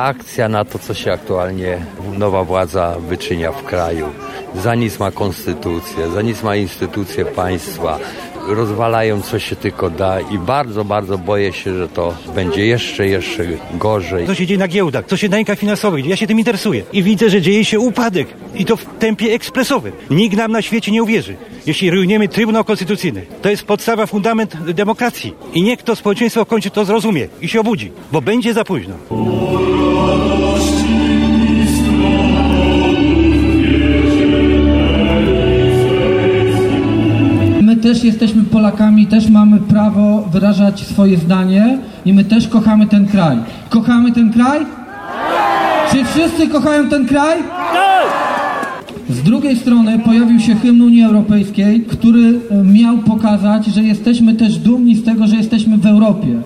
reakcja na to, co się aktualnie nowa władza wyczynia w kraju. Za nic ma konstytucję, za nic ma instytucje państwa. Rozwalają, co się tylko da i bardzo, bardzo boję się, że to będzie jeszcze gorzej. Co się dzieje na giełdach, co się na rynkach finansowych, ja się tym interesuję i widzę, że dzieje się upadek i to w tempie ekspresowym. Nikt nam na świecie nie uwierzy, jeśli rujniemy Trybunał Konstytucyjny. To jest podstawa, fundament demokracji i niech to społeczeństwo w końcu to zrozumie i się obudzi, bo będzie za późno. Też jesteśmy Polakami, też mamy prawo wyrażać swoje zdanie i my też kochamy ten kraj. Kochamy ten kraj? Czy wszyscy kochają ten kraj? Z drugiej strony pojawił się hymn Unii Europejskiej, który miał pokazać, że jesteśmy też dumni z tego, że jesteśmy w Europie.